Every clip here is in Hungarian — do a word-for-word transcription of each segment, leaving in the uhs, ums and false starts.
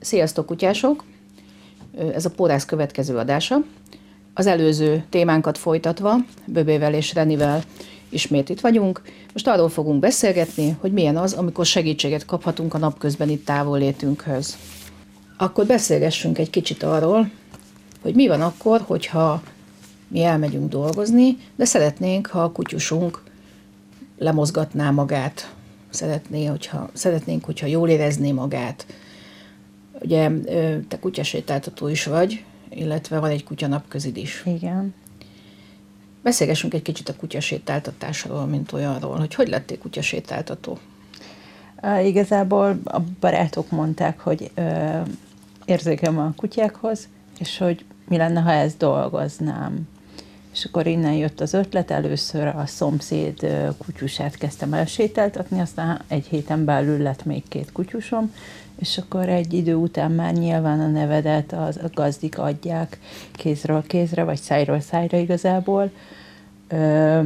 Sziasztok, kutyások! Ez a Pórász következő adása. Az előző témánkat folytatva, Böbével és Renivel ismét itt vagyunk. Most arról fogunk beszélgetni, hogy milyen az, amikor segítséget kaphatunk a napközbeni távollétünkhöz. Akkor beszélgessünk egy kicsit arról, hogy mi van akkor, hogyha mi elmegyünk dolgozni, de szeretnénk, ha a kutyusunk lemozgatná magát. Szeretné, hogyha, szeretnénk, hogyha jól érezné magát. Ugye te kutyasétáltató is vagy, illetve van egy kutya napközid is. Igen. Beszélgessünk egy kicsit a kutyasétáltatásról, mint olyanról, hogy hogy lettél kutyasétáltató? Uh, igazából a barátok mondták, hogy uh, érzékem a kutyákhoz, és hogy mi lenne, ha ezt dolgoznám. És akkor innen jött az ötlet, először a szomszéd uh, kutyusát kezdtem el sétáltatni, aztán egy héten belül lett még két kutyusom, és akkor egy idő után már nyilván a nevedet az, a gazdik adják kézről kézre, vagy szájról szájra igazából. Ö,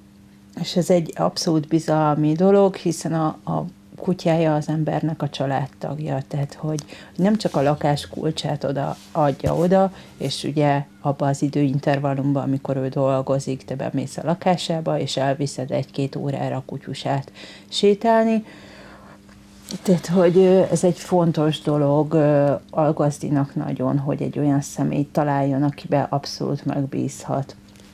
és ez egy abszolút bizalmi dolog, hiszen a, a kutyája az embernek a családtagja, tehát hogy nem csak a lakás kulcsát oda adja oda, és ugye abban az időintervallumban, amikor ő dolgozik, te bemész a lakásába, és elviszed egy-két órára a kutyusát sétálni. Tehát, hogy ez egy fontos dolog a gazdinak nagyon, hogy egy olyan személyt találjon, akiben abszolút megbízhat.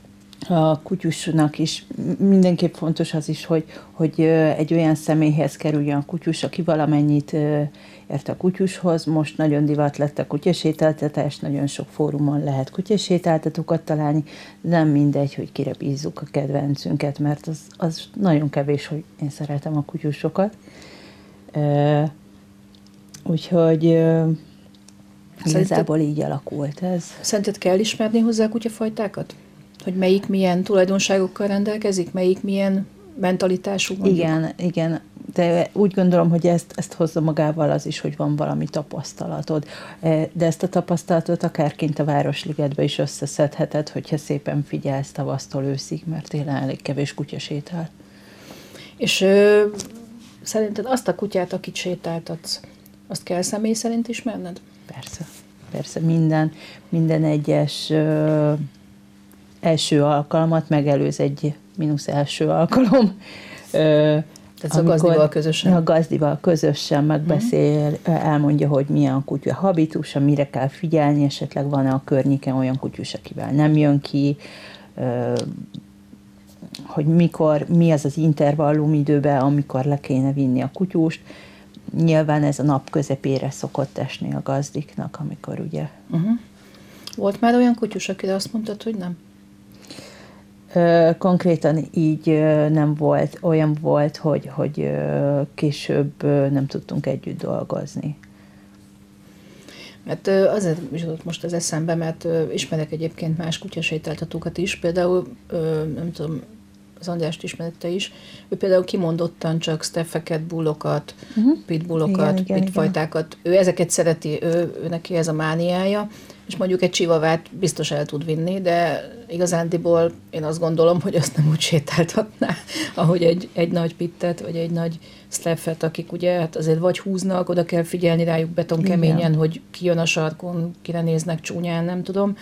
A kutyusnak is mindenképp fontos az is, hogy, hogy egy olyan személyhez kerüljön a kutyus, aki valamennyit ért a kutyushoz. Most nagyon divat lett a kutyasétáltatás, nagyon sok fórumon lehet kutyasétáltatókat találni, de nem mindegy, hogy kire bízzuk a kedvencünket, mert az, az nagyon kevés, hogy én szeretem a kutyusokat. Uh, úgyhogy uh, igazából így alakult ez. Szerinted kell ismerni hozzá a kutyafajtákat? Hogy melyik milyen tulajdonságokkal rendelkezik, melyik milyen mentalitású? Mondjuk? Igen, igen, de úgy gondolom, hogy ezt, ezt hozza magával az is, hogy van valami tapasztalatod. De ezt a tapasztalatot akárként a Városligetbe is összeszedheted, hogyha szépen figyelsz tavasztól őszig, mert télen elég kevés kutya sétál. És ö, szerinted azt a kutyát, akit sétáltatsz, azt kell személy szerint ismerned? Persze, persze, minden, minden egyes ö, első alkalmat megelőz egy mínusz első alkalom. Ö, Tehát a gazdival közösen? A gazdival közösen megbeszél, uh-huh. elmondja, hogy milyen a kutya habitusa, mire kell figyelni, esetleg van-e a környéken olyan kutyus, akivel nem jön ki, ö, hogy mikor, mi az az intervallum időben, amikor le kéne vinni a kutyust. Nyilván ez a nap közepére szokott esni a gazdiknak, amikor ugye... Uh-huh. Volt már olyan kutyus, akire azt mondtad, hogy nem? Ö, konkrétan így ö, nem volt. Olyan volt, hogy, hogy ö, később ö, nem tudtunk együtt dolgozni. Mert ö, azért is jutott most az eszembe, mert ö, ismerek egyébként más kutyasétáltatókat is, például ö, nem tudom, az Andrást ismerette is, ő például kimondottan csak staffeket, bullokat, uh-huh. pitbullokat, pitfajtákat, ő ezeket szereti, ő, ő neki ez a mániája, és mondjuk egy csivavát biztos el tud vinni, de igazándiból én azt gondolom, hogy azt nem úgy sétáltatná, ahogy egy, egy nagy pittet, vagy egy nagy staffet, akik ugye hát azért vagy húznak, oda kell figyelni rájuk betonkeményen, igen. Hogy ki jön a sarkon, kire néznek csúnyán, nem tudom.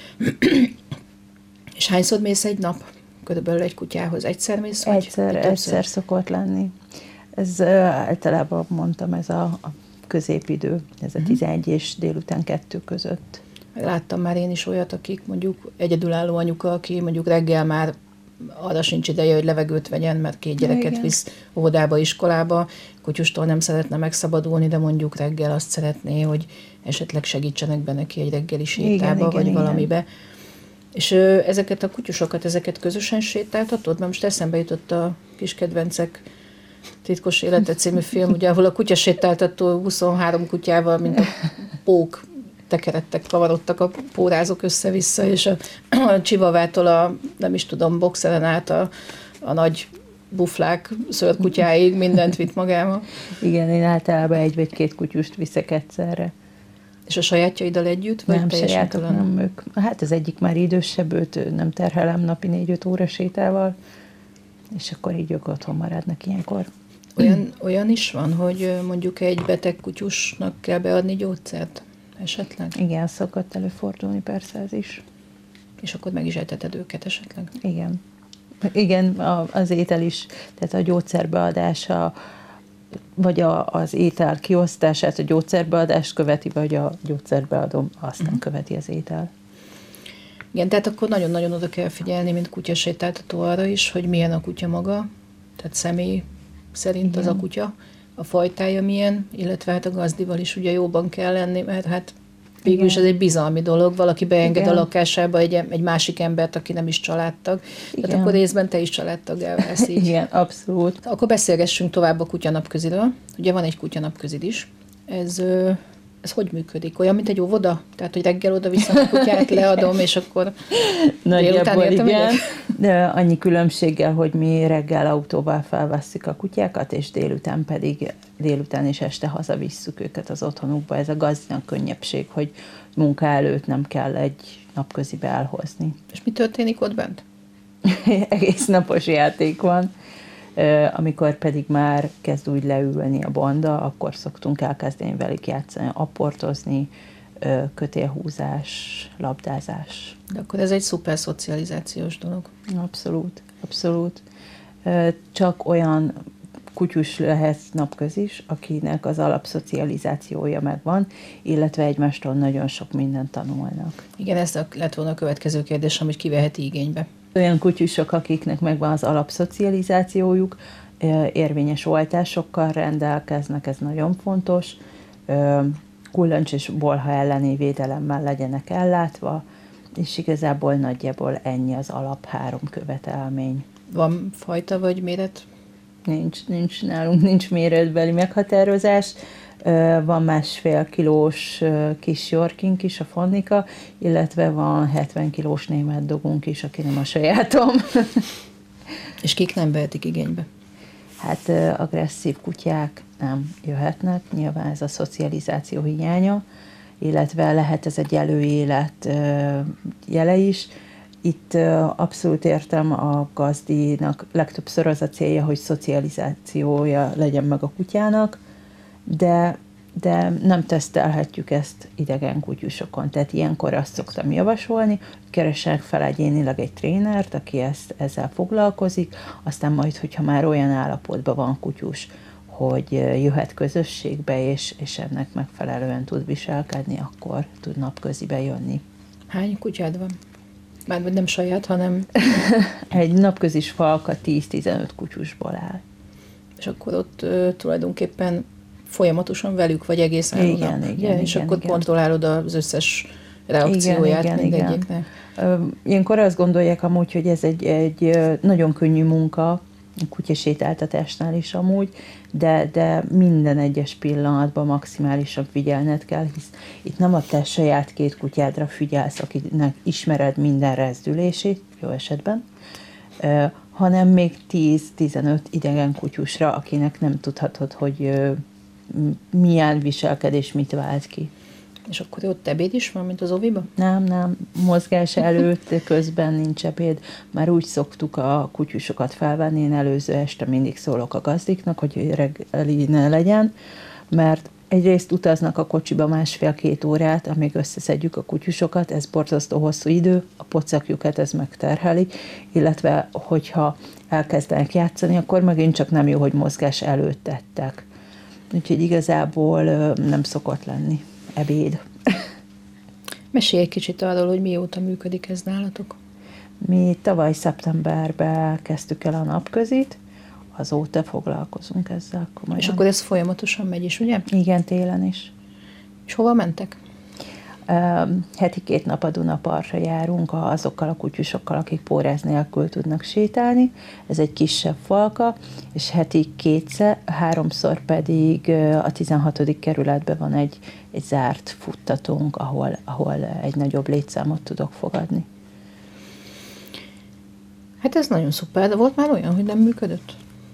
És hányszor mész egy nap? Körülbelül egy kutyához egyszer mész? Vagy egyszer, egyszer szokott lenni. Ez uh, általában mondtam, ez a, a középidő, ez a tizenegy és délután kettő között. Láttam már én is olyat, akik mondjuk egyedülálló anyuka, aki mondjuk reggel már arra sincs ideje, hogy levegőt vegyen, mert két gyereket igen. visz óvodába, iskolába, kutyustól nem szeretne megszabadulni, de mondjuk reggel azt szeretné, hogy esetleg segítsenek be neki egy reggeli sétába, igen, vagy igen, valamibe. Igen. És ö, ezeket a kutyusokat, ezeket közösen sétáltatod? Mert most eszembe jutott a Kis kedvencek titkos élete című film, ugye, ahol a kutyasétáltató huszonhárom kutyával, mint a pók tekerettek, kavarodtak a pórázok össze-vissza, és a, a csivavától a, nem is tudom, boxeren át a, a nagy buflák szőrkutyáig mindent vitt magával. Igen, én általában egy vagy két kutyust viszek egyszerre. És a sajátjaiddal együtt? Vagy nem, sajátok nem ők. Hát az egyik már idősebb, őt nem terhelem napi négy-öt óra sétával, és akkor így ők otthon maradnak ilyenkor. Olyan, olyan is van, hogy mondjuk egy beteg kutyusnak kell beadni gyógyszert esetleg? Igen, szokott előfordulni persze ez is. És akkor meg is eteted őket esetleg? Igen. Igen, a, az étel is, tehát a gyógyszerbeadása, vagy a, az étel kiosztását a gyógyszerbeadást követi, vagy a gyógyszerbeadom aztán uh-huh. követi az étel. Igen, tehát akkor nagyon-nagyon oda kell figyelni, mint kutyasétáltató arra is, hogy milyen a kutya maga, tehát személy szerint igen. az a kutya, a fajtája milyen, illetve hát a gazdival is ugye jóban kell lenni, mert hát végül is ez egy bizalmi dolog, valaki beenged igen. a lakásába egy, egy másik embert, aki nem is családtag, igen. tehát akkor részben te is családtaggá válsz így. Igen, abszolút. Akkor beszélgessünk tovább a kutyanapköziről. Ugye van egy kutyanapközid is. Ez, ez hogy működik? Olyan, mint egy óvoda? Tehát, hogy reggel oda viszem a kutyát, leadom, és akkor délután értem igen. De annyi különbséggel, hogy mi reggel autóval felvesszük a kutyákat, és délután pedig délután és este hazavisszük őket az otthonukba. Ez a gazdinak könnyebbség, hogy munka előtt nem kell egy napközibe elhozni. És mi történik ott bent? Egész napos játék van. Amikor pedig már kezd úgy leülni a banda, akkor szoktunk elkezdeni velük játszani, apportozni, kötélhúzás, labdázás. De akkor ez egy szuper szocializációs dolog. Abszolút, abszolút. Csak olyan kutyus lehet napközis, akinek az alapszocializációja megvan, illetve egymástól nagyon sok mindent tanulnak. Igen, ez lett volna a következő kérdés, amit kiveheti igénybe. Olyan kutyusok, akiknek megvan az alapszocializációjuk, érvényes oltásokkal rendelkeznek, ez nagyon fontos, kullancs és bolha elleni védelemmel legyenek ellátva, és igazából nagyjából ennyi az alap három követelmény. Van fajta vagy méret? Nincs, nincs nálunk, nincs méretbeli meghatározás. Van másfél kilós kis yorkink is, a Fonnika, illetve van hetven kilós német dogunk is, aki nem a sajátom. És kik nem vehetik igénybe? Hát agresszív kutyák nem jöhetnek, nyilván ez a szocializáció hiánya, illetve lehet ez egy előélet jele is. Itt abszolút értem, a gazdinak legtöbbször az a célja, hogy szocializációja legyen meg a kutyának, de, de nem tesztelhetjük ezt idegen kutyusokon. Tehát ilyenkor azt szoktam javasolni, hogy keressenek fel egyénileg egy trénert, aki ezt, ezzel foglalkozik, aztán majd, hogyha már olyan állapotban van kutyus, hogy jöhet közösségbe, és, és ennek megfelelően tud viselkedni, akkor tud napközibe jönni. Hány kutyád van? Már nem saját, hanem... Egy napközis falka tíz-tizenöt kutyusból áll. És akkor ott uh, tulajdonképpen folyamatosan velük, vagy egész álló igen, nap. igen, ja, igen, és akkor igen. kontrollálod az összes reakcióját igen, mindegyiknek. Igen. Ilyenkor azt gondolják amúgy, hogy ez egy, egy nagyon könnyű munka, a kutyasétáltatásnál is amúgy, de, de minden egyes pillanatban maximálisan figyelned kell, hisz itt nem a te saját két kutyádra figyelsz, akinek ismered minden rezdülését, jó esetben, uh, hanem még tíz-tizenöt idegen kutyusra, akinek nem tudhatod, hogy uh, milyen viselkedés mit vált ki. És akkor ott ebéd is van, mint az oviban? Nem, nem. Mozgás előtt, közben nincs ebéd. Már úgy szoktuk a kutyusokat felvenni, én előző este mindig szólok a gazdiknak, hogy reggeli ne legyen, mert egyrészt utaznak a kocsiba másfél-két órát, amíg összeszedjük a kutyusokat, ez borzasztó hosszú idő, a pocakjukat ez megterheli, illetve hogyha elkezdenek játszani, akkor megint csak nem jó, hogy mozgás előtt tettek. Úgyhogy igazából nem szokott lenni ebéd. Mesélj egy kicsit arról, hogy mióta működik ez nálatok. Mi tavaly szeptemberben kezdtük el a napközit, azóta foglalkozunk ezzel komolyan. És akkor ez folyamatosan megy is, ugye? Igen, télen is. És hova mentek? Uh, heti két nap a Dunapartra járunk azokkal a kutyusokkal, akik póráz nélkül tudnak sétálni. Ez egy kisebb falka, és heti kétszer, háromszor pedig a tizenhatodik kerületben van egy, egy zárt futtatónk, ahol, ahol egy nagyobb létszámot tudok fogadni. Hát ez nagyon szuper, de volt már olyan, hogy nem működött?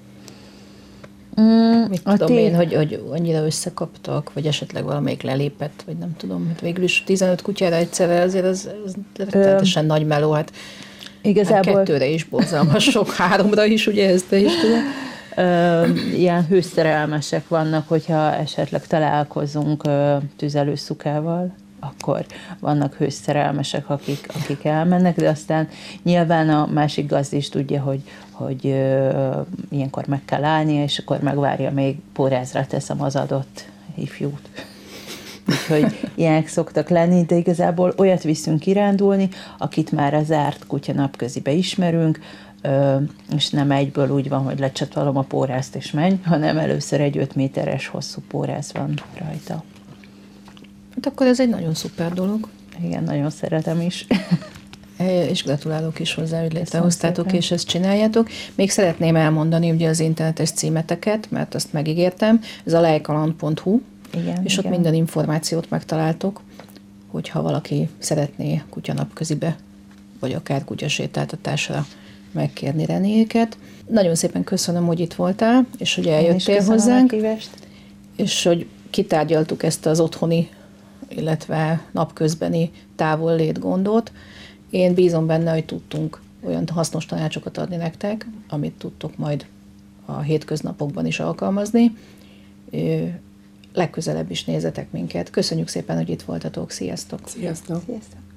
Mm, Mit tudom té- én, hogy, hogy annyira összekaptak, vagy esetleg valamelyik lelépett, vagy nem tudom. Hát végül is tizenöt kutyára egyszerre azért az, az rettenetesen nagy meló. Hát igazából... Hát kettőre is borzalmas sok, háromra is, ugye ezt te is tudom. Ö, ilyen hőszerelmesek vannak, hogyha esetleg találkozunk ö, tüzelőszukával, akkor vannak hőszerelmesek, akik, akik elmennek, de aztán nyilván a másik gazd is tudja, hogy, hogy ö, ilyenkor meg kell állnia, és akkor megvárja, még pórázra teszem az adott ifjút. Úgyhogy ilyenek szoktak lenni, de igazából olyat viszünk kirándulni, akit már a zárt kutya napközibe ismerünk, és nem egyből úgy van, hogy lecsatolom a pórázt és menj, hanem először egy öt méteres hosszú póráz van rajta. Hát akkor ez egy nagyon szuper dolog. Igen, nagyon szeretem is. És gratulálok is hozzá, hogy létrehoztátok, és ezt csináljátok. Még szeretném elmondani ugye az internetes címeteket, mert azt megígértem. Ez a lejkaland pont hu, igen, és igen. ott minden információt megtaláltok, hogyha valaki szeretné kutyanapközibe, vagy akár kutyasétáltatásra megkérni Renéket. Nagyon szépen köszönöm, hogy itt voltál, és hogy eljöttél hozzánk, és hogy kitárgyaltuk ezt az otthoni, illetve napközbeni távollét gondot. Én bízom benne, hogy tudtunk olyan hasznos tanácsokat adni nektek, amit tudtok majd a hétköznapokban is alkalmazni. Legközelebb is nézzetek minket. Köszönjük szépen, hogy itt voltatok. Sziasztok! Sziasztok! Sziasztok!